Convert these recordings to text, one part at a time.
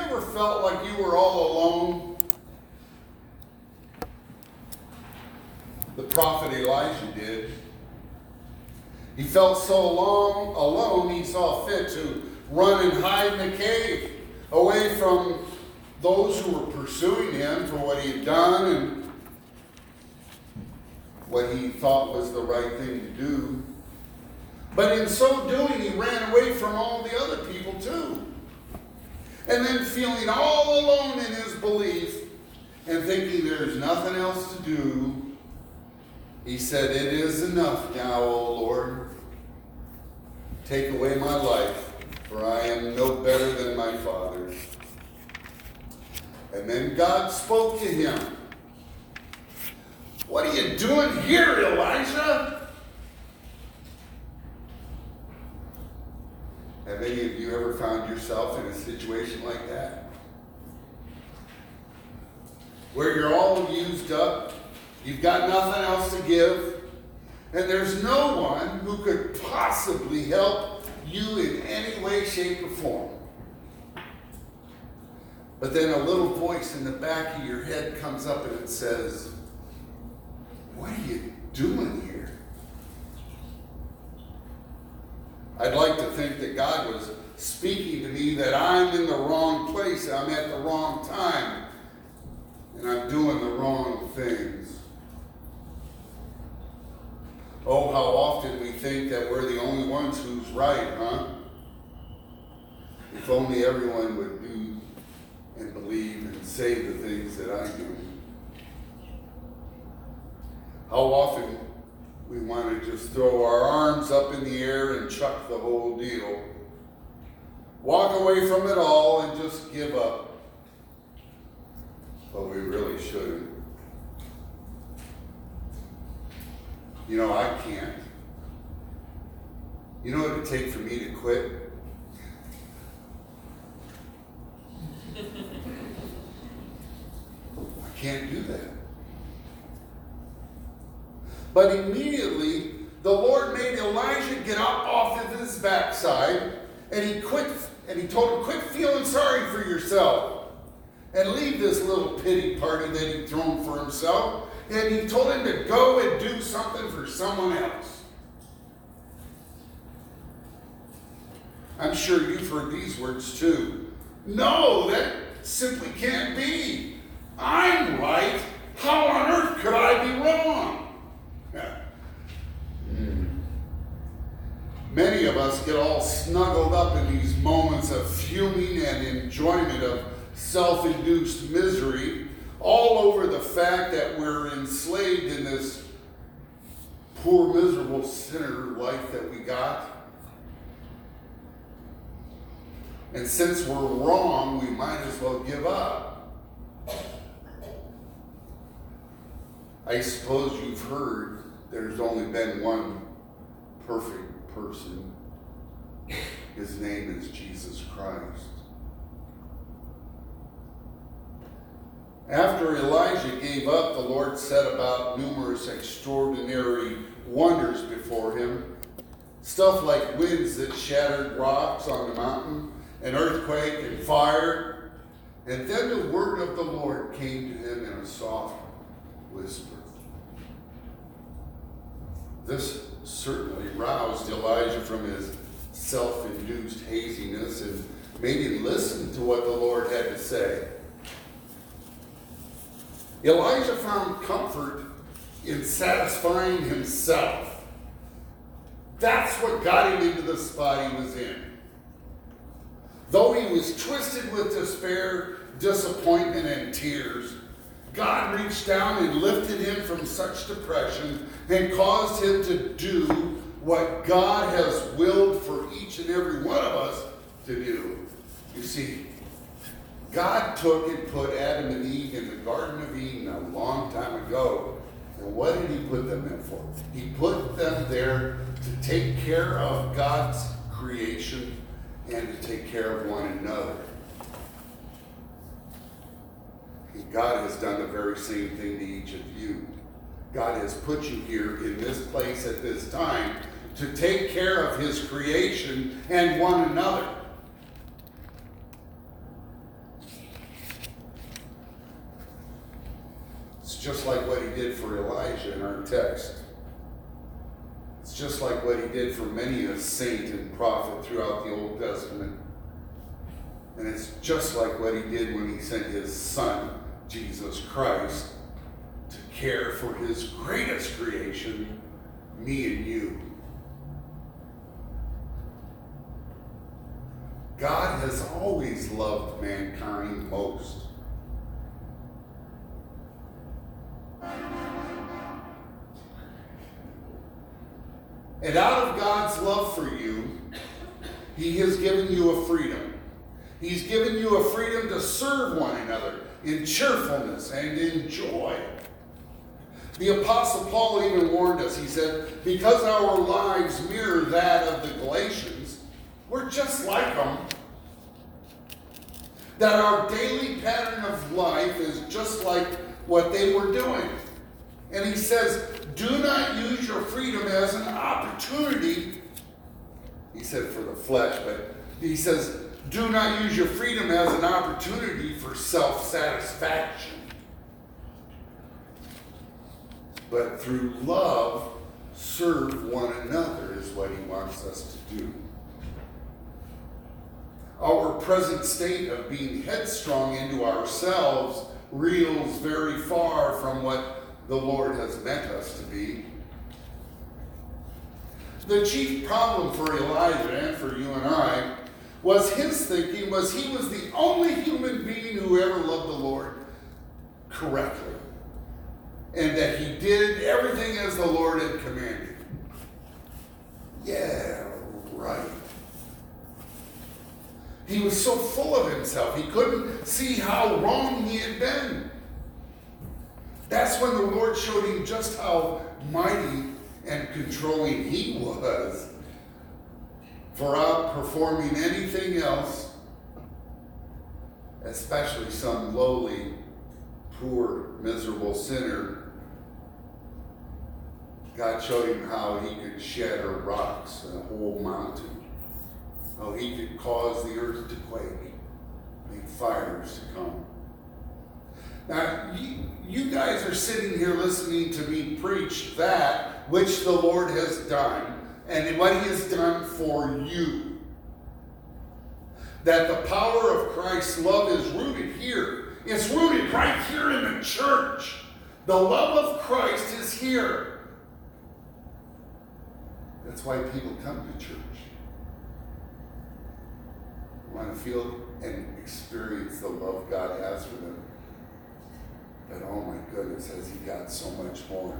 ever felt like you were all alone? The prophet Elijah did. He felt so long alone, he saw fit to run and hide in a cave, away from those who were pursuing him for what he had done and what he thought was the right thing to do. But in so doing, he ran away from all the other people too. And then feeling all alone in his belief and thinking there's nothing else to do, he said, "It is enough now, O Lord. Take away my life, for I am no better than my father." And then God spoke to him. "What are you doing here, Elijah?" Have any of you ever found yourself in a situation like that? Where you're all used up, you've got nothing else to give, and there's no one who could possibly help you in any way, shape, or form. But then a little voice in the back of your head comes up and it says, "What are you doing here?" I'd like to think that God was speaking to me that I'm in the wrong place, I'm at the wrong time, and I'm doing the wrong things. Oh, how often we think that we're the only ones who's right, huh? If only everyone would do and believe and say the things that I do. How often we want to just throw our arms up in the air and chuck the whole deal. Walk away from it all and just give up. But we really shouldn't. You know, I can't. You know what it would take for me to quit? I can't do that. But immediately, the Lord made Elijah get up off of his backside, and he told him, "Quit feeling sorry for yourself, and leave this little pity party that he'd thrown for himself." And he told him to go and do something for someone else. I'm sure you've heard these words too. "No, that simply can't be. I'm right. How on earth could I be wrong?" Many of us get all snuggled up in these moments of fuming and enjoyment of self-induced misery, all over the fact that we're enslaved in this poor, miserable sinner life that we got. And since we're wrong, we might as well give up. I suppose you've heard there's only been one perfect person. His name is Jesus Christ. After Elijah gave up, the Lord set about numerous extraordinary wonders before him. Stuff like winds that shattered rocks on the mountain, an earthquake and fire. And then the word of the Lord came to him in a soft whisper. This certainly roused Elijah from his self-induced haziness and made him listen to what the Lord had to say. Elijah found comfort in satisfying himself. That's what got him into the spot he was in. Though he was twisted with despair, disappointment, and tears, God reached down and lifted him from such depression and caused him to do what God has willed for each and every one of us to do. You see, God took and put Adam and Eve in the Garden of Eden a long time ago. And what did he put them there for? He put them there to take care of God's creation and to take care of one another. And God has done the very same thing to each of you. God has put you here in this place at this time to take care of his creation and one another. just like what he did for Elijah in our text. It's just like what he did for many a saint and prophet throughout the Old Testament. And it's just like what he did when he sent his son, Jesus Christ, to care for his greatest creation, me and you. God has always loved mankind most. And out of God's love for you, he has given you a freedom. He's given you a freedom to serve one another in cheerfulness and in joy. The Apostle Paul even warned us. He said, because our lives mirror that of the Galatians, we're just like them. That our daily pattern of life is just like what they were doing. And he says, do not use your freedom as an opportunity. He said for the flesh, but he says, do not use your freedom as an opportunity for self-satisfaction. But through love, serve one another is what he wants us to do. Our present state of being headstrong into ourselves reels very far from what the Lord has meant us to be. The chief problem for Elijah and for you and I was his thinking was he was the only human being who ever loved the Lord correctly. And that he did everything as the Lord had commanded. Yeah, right. He was so full of himself, he couldn't see how wrong he had been. That's when the Lord showed him just how mighty and controlling he was for outperforming anything else, especially some lowly, poor, miserable sinner. God showed him how he could shatter rocks and a whole mountain. How he could cause the earth to quake, make fires to come. Now, you guys are sitting here listening to me preach that which the Lord has done and what he has done for you. That the power of Christ's love is rooted here. It's rooted right here in the church. The love of Christ is here. That's why people come to church. They want to feel and experience the love God has for them. But oh my goodness, has he got so much more.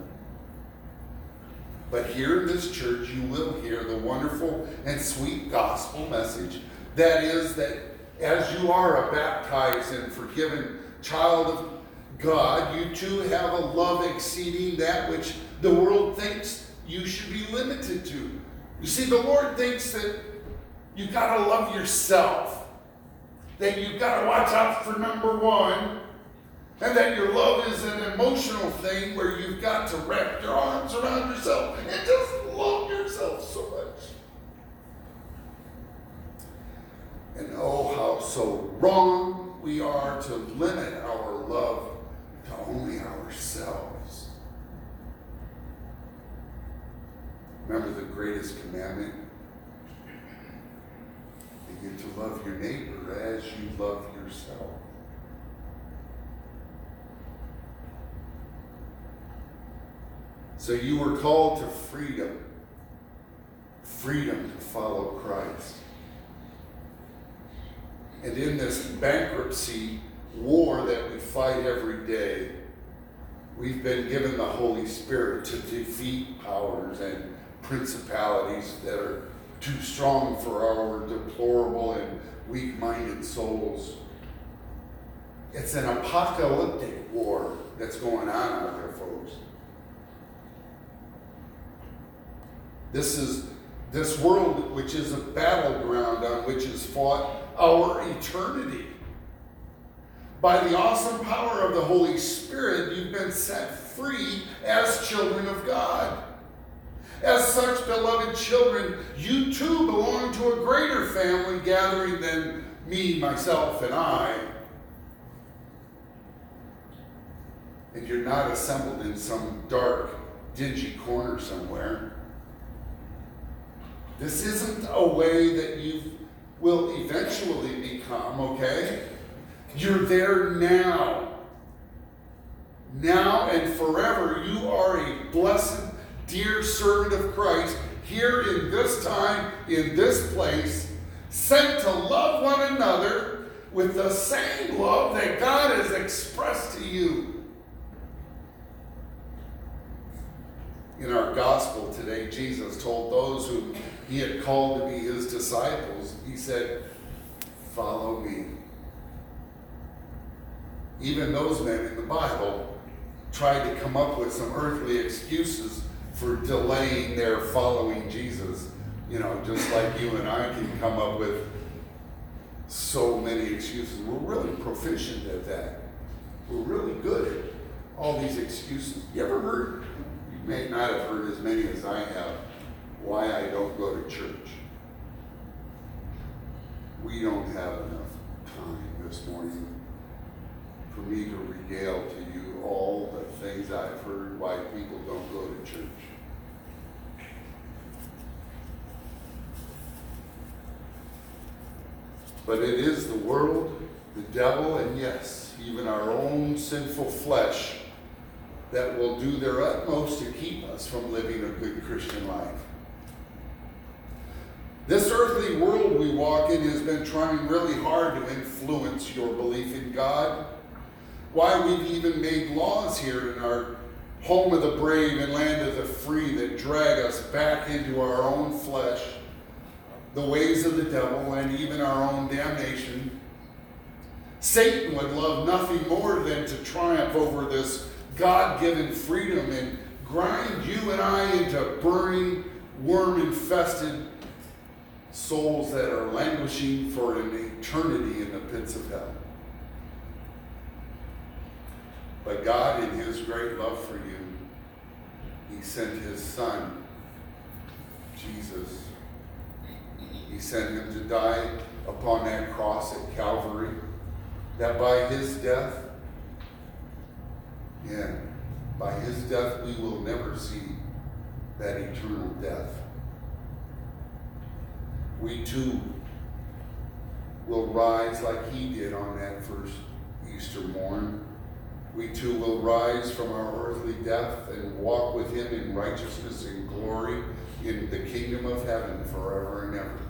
But here in this church, you will hear the wonderful and sweet gospel message. That is that as you are a baptized and forgiven child of God, you too have a love exceeding that which the world thinks you should be limited to. You see, the Lord thinks that you've got to love yourself. That you've got to watch out for number one. And that your love is an emotional thing where you've got to wrap your arms around yourself and just love yourself so much. And oh, how so wrong we are to limit our love to only ourselves. Remember the greatest commandment? You get to love your neighbor as you love yourself. So you were called to freedom. Freedom to follow Christ. And in this bankruptcy war that we fight every day, we've been given the Holy Spirit to defeat powers and principalities that are too strong for our deplorable and weak-minded souls. It's an apocalyptic war that's going on out there, folks. This world, which is a battleground on which is fought our eternity. By the awesome power of the Holy Spirit, you've been set free as children of God. As such, beloved children, you too belong to a greater family gathering than me, myself, and I. and you're not assembled in some dark, dingy corner somewhere. This isn't a way that you will eventually become, okay? You're there now. Now and forever, you are a blessed, dear servant of Christ, here in this time, in this place, sent to love one another with the same love that God has expressed to you. In our gospel today, Jesus told those whom he had called to be his disciples, he said, "Follow me." Even those men in the Bible tried to come up with some earthly excuses for delaying their following Jesus. You know, just like you and I can come up with so many excuses. We're really proficient at that. We're really good at all these excuses. You ever heard? You may not have heard as many as I have, why I don't go to church. We don't have enough time this morning for me to regale to you all the things I've heard why people don't go to church. But it is the world, the devil, and yes, even our own sinful flesh that will do their utmost to keep us from living a good Christian life. This earthly world we walk in has been trying really hard to influence your belief in God. Why we've even made laws here in our home of the brave and land of the free that drag us back into our own flesh, the ways of the devil, and even our own damnation. Satan would love nothing more than to triumph over this God-given freedom and grind you and I into burning, worm-infested souls that are languishing for an eternity in the pits of hell. But God, in his great love for you, he sent his Son, Jesus. He sent him to die upon that cross at Calvary, that by his death, by his death we will never see that eternal death. We too will rise like he did on that first Easter morn. We too will rise from our earthly death and walk with him in righteousness and glory in the kingdom of heaven forever and ever.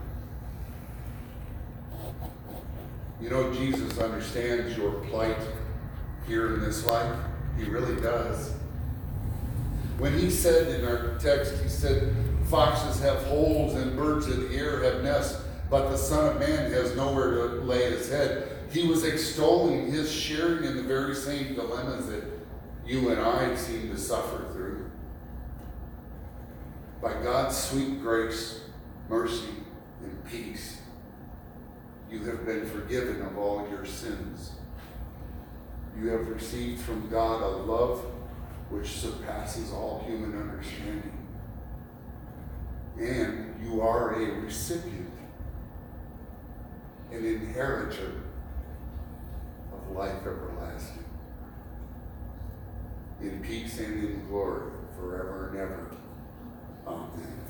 You know, Jesus understands your plight here in this life. He really does. When he said in our text, he said, "Foxes have holes and birds of the air have nests, but the Son of Man has nowhere to lay his head." He was extolling his sharing in the very same dilemmas that you and I seem to suffer through. By God's sweet grace, mercy, and peace, you have been forgiven of all your sins. You have received from God a love which surpasses all human understanding. And you are a recipient, an inheritor of life everlasting, in peace and in glory, forever and ever. Amen.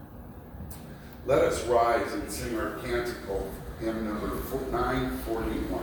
Let us rise and sing our canticle, hymn number 941.